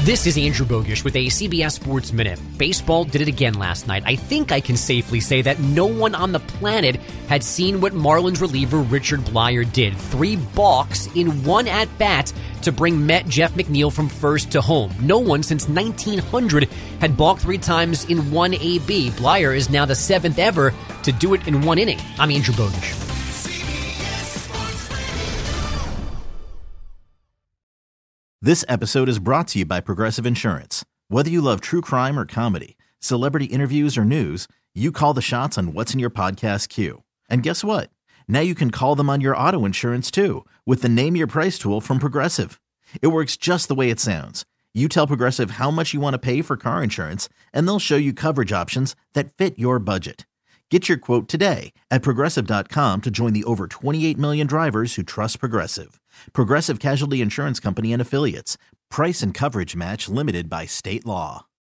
This is Andrew Bogish with a CBS Sports Minute. Baseball did it again last night. I think I can safely say that no one on the planet had seen what Marlins reliever Richard Bleier did. 3 balks in 1 at-bat to bring Met Jeff McNeil from first to home. No one since 1900 had balked 3 times in 1 AB. Bleier is now the 7th ever to do it in 1 inning. I'm Andrew Bogish. This episode is brought to you by Progressive Insurance. Whether you love true crime or comedy, celebrity interviews or news, you call the shots on what's in your podcast queue. And guess what? Now you can call them on your auto insurance too with the Name Your Price tool from Progressive. It works just the way it sounds. You tell Progressive how much you want to pay for car insurance, and they'll show you coverage options that fit your budget. Get your quote today at Progressive.com to join the over 28 million drivers who trust Progressive. Progressive Casualty Insurance Company and Affiliates. Price and coverage match limited by state law.